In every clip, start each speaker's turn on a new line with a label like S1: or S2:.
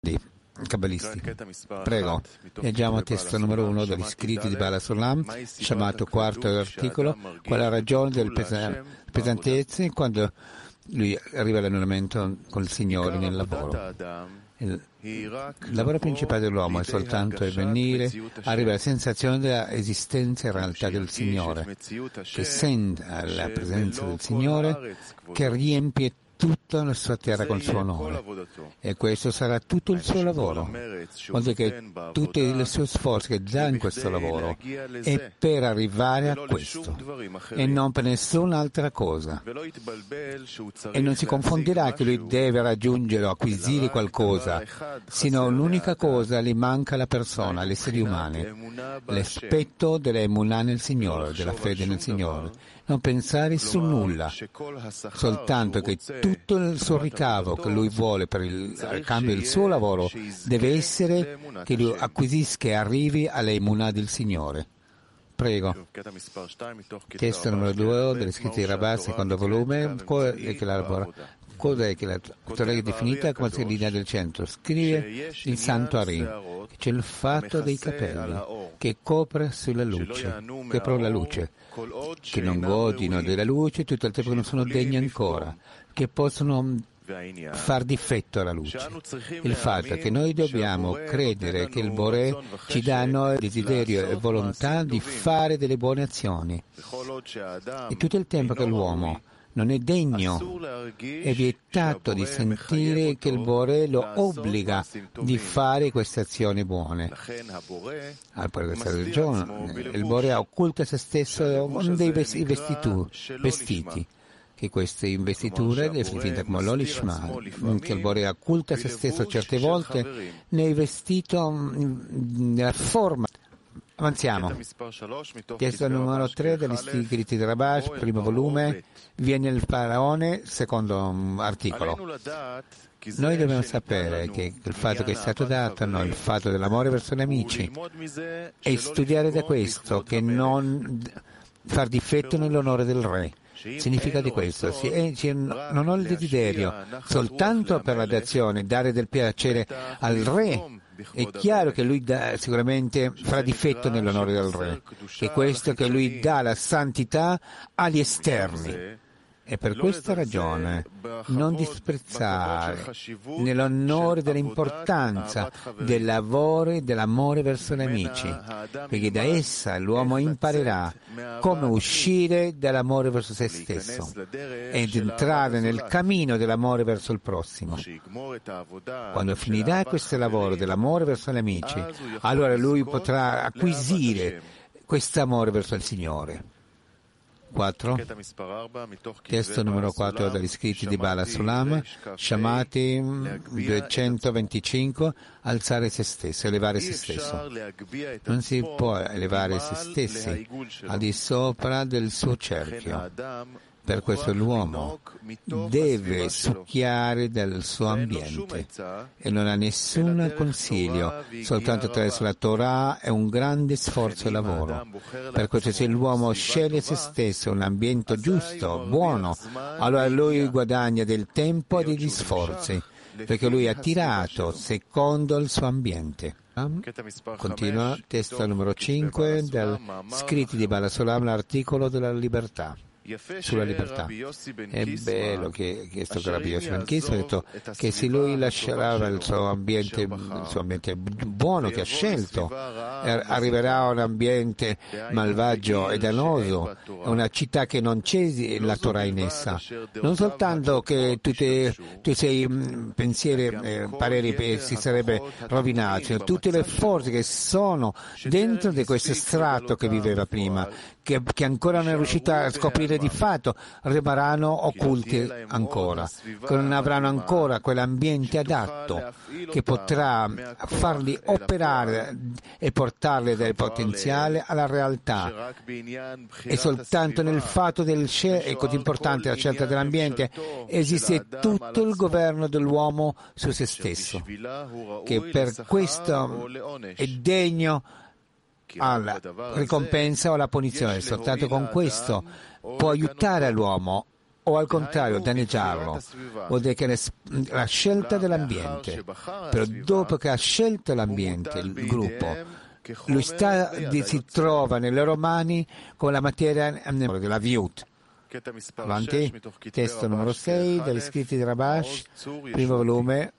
S1: Kabbalisti. Prego, leggiamo il testo numero 1 degli scritti di Bala Sulam, chiamato quarto articolo, qual è la ragione delle pesantezze quando lui arriva all'annullamento con il Signore nel lavoro. Il lavoro principale dell'uomo è soltanto il venire, arriva alla sensazione dell'esistenza in realtà del Signore, che sente la presenza del Signore, che riempie tutta la sua terra col suo nome, e questo sarà tutto il suo lavoro, oltre che tutti i suoi sforzi che dà in questo lavoro è per arrivare a questo e non per nessun'altra cosa, e non si confonderà che lui deve raggiungere o acquisire qualcosa, sino l'unica cosa gli manca alla persona, agli esseri umani, l'aspetto dell'emunah nel Signore, della fede nel Signore. Non pensare su nulla, soltanto che tutto il suo ricavo che lui vuole per il cambio del suo lavoro deve essere che lui acquisisca e arrivi all'emunah del Signore. Prego. Testo numero 2 delle scritte di Rabbah, secondo volume. Cosa è che la Torah è definita come la linea del centro? Scrive il Santo Ari, che c'è il fatto dei capelli che copre sulla luce, che pro la luce, che non godino della luce tutto il tempo che non sono degni ancora, che possono far difetto alla luce. Il fatto che noi dobbiamo credere che il Boré ci dà a noi desiderio e volontà di fare delle buone azioni, e tutto il tempo che l'uomo non è degno, è vietato di sentire che il Boré lo obbliga di fare queste azioni buone. Per questa ragione il Boré occulta se stesso con dei vestiti, che queste investiture è definita come l'olishma, che il Boré occulta se stesso certe volte nei vestiti nella forma. Avanziamo. Testo numero 3 degli scritti di Rabbah, primo volume, viene il faraone, secondo articolo. Noi dobbiamo sapere che il fatto che è stato dato a noi, il fatto dell'amore verso gli amici, e studiare da questo, che non far difetto nell'onore del re. Significa di questo, non ho il desiderio soltanto per la dazione, dare del piacere al re. È chiaro che lui sicuramente farà difetto nell'onore del re, e questo che lui dà la santità agli esterni. E per questa ragione non disprezzare nell'onore dell'importanza del lavoro e dell'amore verso gli amici, perché da essa l'uomo imparerà come uscire dall'amore verso se stesso ed entrare nel cammino dell'amore verso il prossimo. Quando finirà questo lavoro dell'amore verso gli amici, allora lui potrà acquisire questo amore verso il Signore. 4. Testo numero 4 degli scritti di Bala Sulam, chiamati 225, alzare se stesso, elevare se stesso. Non si può elevare se stessi al di sopra del suo cerchio. Per questo l'uomo deve succhiare dal suo ambiente e non ha nessun consiglio, soltanto attraverso la Torah e un grande sforzo e lavoro. Per questo se l'uomo sceglie se stesso un ambiente giusto, buono, allora lui guadagna del tempo e degli sforzi, perché lui è attirato secondo il suo ambiente. Continua, testo numero 5 del scritti di Bala Sulam, l'articolo della libertà. Sulla libertà. È bello che questo Rabbi Yossi Ben Kisma ha detto che se lui lascerà il suo ambiente buono che ha scelto, arriverà a un ambiente malvagio e dannoso, a una città che non c'è la Torah in essa. Non soltanto che tutti i suoi pensieri, pareri si sarebbe rovinato, tutte le forze che sono dentro di questo strato che viveva prima, che ancora non è riuscito a scoprire di fatto, rimarranno occulti ancora, che non avranno ancora quell'ambiente adatto che potrà farli operare e portarli dal potenziale alla realtà. E soltanto nel fatto è così importante la scelta dell'ambiente, esiste tutto il governo dell'uomo su se stesso, che per questo è degno alla ricompensa o alla punizione. Soltanto con questo può aiutare l'uomo o al contrario danneggiarlo, vuol dire che è la scelta dell'ambiente. Però dopo che ha scelto l'ambiente, il gruppo, lui si trova nelle loro mani con la materia della viut. Avanti, testo numero 6 degli scritti di Rabash, primo volume,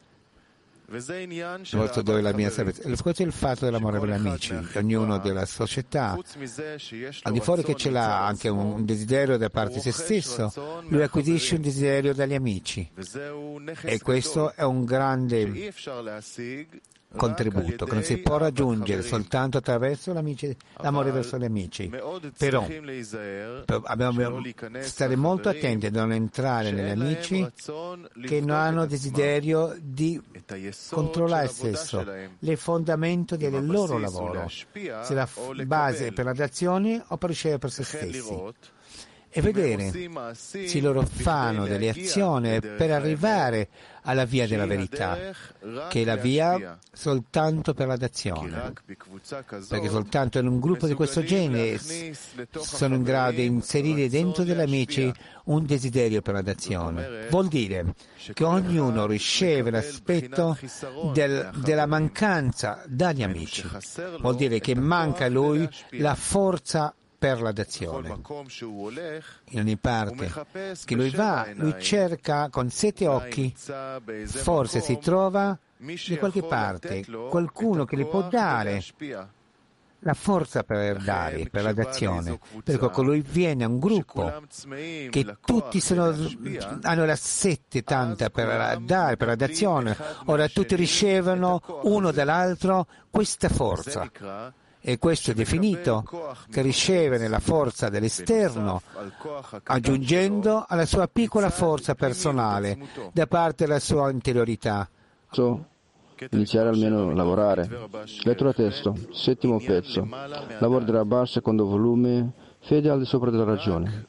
S1: verso dove la mia salvezza. Questo è il fatto dell'amore per gli amici. Ognuno della società, al di fuori che ce l'ha anche un desiderio da parte di se stesso, lui acquisisce un desiderio dagli amici. E questo è un grande contributo che non si può raggiungere soltanto attraverso l'amore verso gli amici. Però dobbiamo stare molto attenti a non entrare negli amici che non hanno desiderio di controllare se stesso, le fondamenta del loro lavoro, se la base è per le azioni o per ricevere per se stessi. E vedere se loro fanno delle azioni per arrivare alla via della verità, che è la via soltanto per l'azione, perché soltanto in un gruppo di questo genere sono in grado di inserire dentro degli amici un desiderio per l'azione. Vuol dire che ognuno riceve l'aspetto della mancanza dagli amici, vuol dire che manca a lui la forza per l'azione. In ogni parte che lui va, lui cerca con 7 occhi, forse si trova di qualche parte qualcuno che gli può dare la forza per dare, per l'azione. Perché colui viene a un gruppo che tutti hanno la sete tanta per dare, per l'azione, ora tutti ricevono uno dall'altro questa forza. E questo è definito che riceve nella forza dell'esterno, aggiungendo alla sua piccola forza personale da parte della sua interiorità.
S2: Iniziare almeno a lavorare. Lettera testo, 7° pezzo. Lavoro di Rabash, 2° volume. Fede al di sopra della ragione.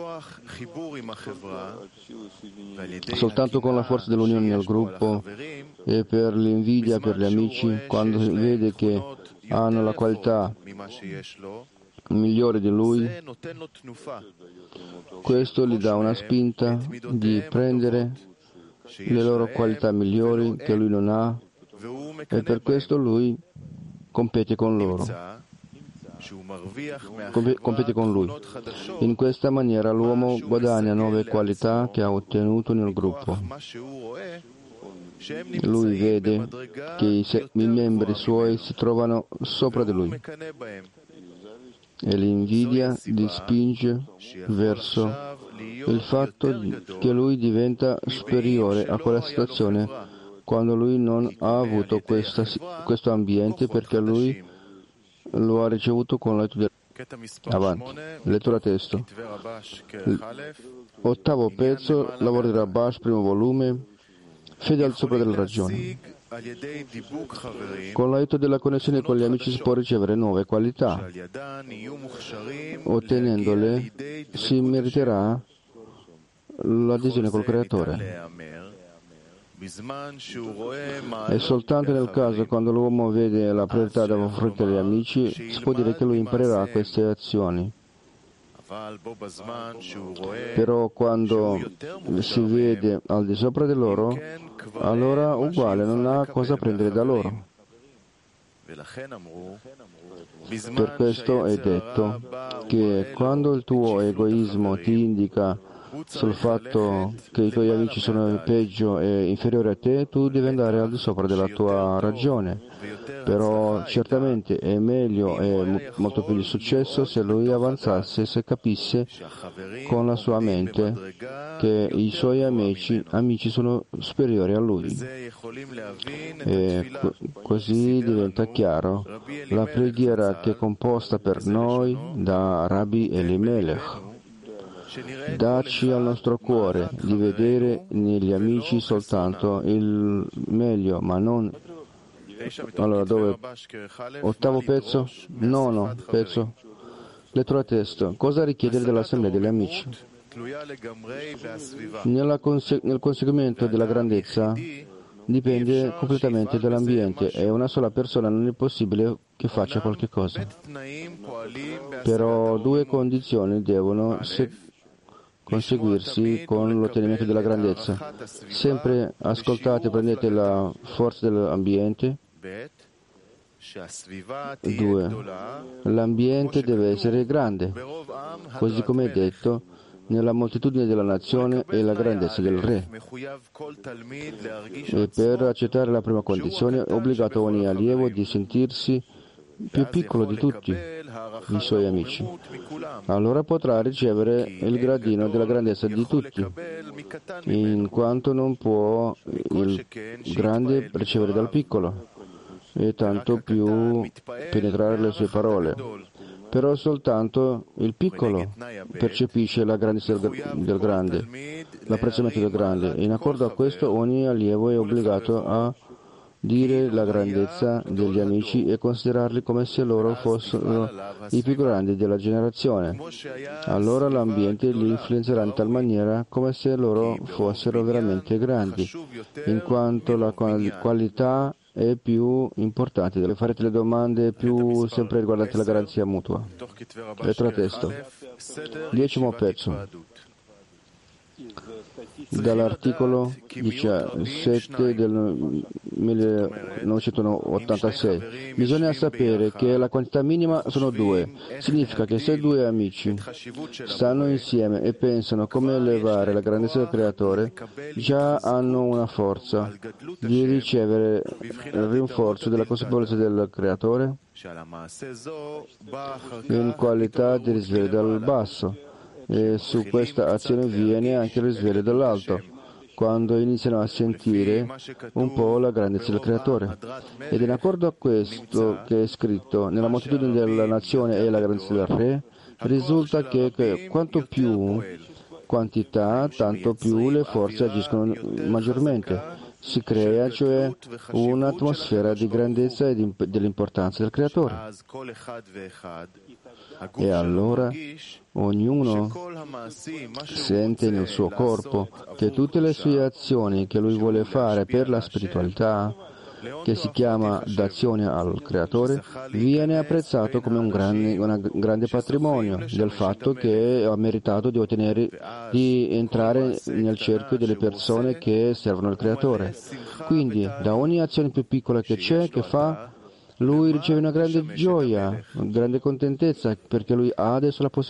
S2: Soltanto con la forza dell'unione nel gruppo e per l'invidia per gli amici, quando vede che hanno la qualità migliore di lui, questo gli dà una spinta di prendere le loro qualità migliori che lui non ha, e per questo lui compete con loro. Compete con lui. In questa maniera l'uomo guadagna nuove qualità che ha ottenuto nel gruppo. Lui vede che i membri suoi si trovano sopra di lui e l'invidia li spinge verso il fatto che lui diventa superiore a quella situazione quando lui non ha avuto questo ambiente, perché lui lo ha ricevuto con l'aiuto di avanti. Lettura testo. 8° pezzo, lavoro di Rabash, 1° volume. Fede al sopra della ragione. Con l'aiuto della connessione con gli amici si può ricevere nuove qualità. Ottenendole si meriterà l'adesione col Creatore. E soltanto nel caso quando l'uomo vede la priorità da fronte agli amici, si può dire che lui imparerà queste azioni. Però quando si vede al di sopra di loro, allora uguale non ha cosa prendere da loro. Per questo è detto che quando il tuo egoismo ti indica sul fatto che i tuoi amici sono peggio e inferiori a te, tu devi andare al di sopra della tua ragione. Però certamente è meglio e molto più di successo se lui avanzasse, se capisse con la sua mente che i suoi amici sono superiori a lui. E così diventa chiaro la preghiera che è composta per noi da Rabbi Elimelech. Dacci al nostro cuore di vedere negli amici soltanto il meglio, ma non. Allora, dove? 8° pezzo? 9° pezzo. Lettura testo. Cosa richiedere dall'assemblea degli amici? Nel conseguimento della grandezza dipende completamente dall'ambiente e una sola persona non è possibile che faccia qualche cosa. Però 2 condizioni devono conseguirsi con l'ottenimento della grandezza. Sempre ascoltate e prendete la forza dell'ambiente. 2. L'ambiente deve essere grande, così come è detto nella moltitudine della nazione e la grandezza del re. E per accettare la prima condizione è obbligato ogni allievo di sentirsi più piccolo di tutti i suoi amici. Allora potrà ricevere il gradino della grandezza di tutti, in quanto non può il grande ricevere dal piccolo e tanto più penetrare le sue parole. Però soltanto il piccolo percepisce la grandezza del grande, l'apprezzamento del grande. In accordo a questo ogni allievo è obbligato a dire la grandezza degli amici e considerarli come se loro fossero i più grandi della generazione. Allora l'ambiente li influenzerà in tal maniera come se loro fossero veramente grandi, in quanto la qualità è più importante. Farete le domande più sempre riguardanti la garanzia mutua. Lettera testo. 10° pezzo. Dall'articolo 17 del 1986. Bisogna sapere che la quantità minima sono 2. Significa che se 2 amici stanno insieme e pensano come elevare la grandezza del Creatore, già hanno una forza di ricevere il rinforzo della consapevolezza del Creatore in qualità di risveglio dal basso. E su questa azione viene anche il risveglio dall'alto, quando iniziano a sentire un po' la grandezza del Creatore. Ed in accordo a questo che è scritto nella moltitudine della nazione e la grandezza del Re, risulta che quanto più quantità, tanto più le forze agiscono maggiormente. Si crea cioè un'atmosfera di grandezza e dell'importanza del Creatore. E allora ognuno sente nel suo corpo che tutte le sue azioni che lui vuole fare per la spiritualità, che si chiama d'azione al Creatore, viene apprezzato come un grande patrimonio del fatto che ha meritato di entrare nel cerchio delle persone che servono il Creatore. Quindi da ogni azione più piccola che c'è, che fa, lui riceve una grande gioia, una grande contentezza, perché lui ha adesso la possibilità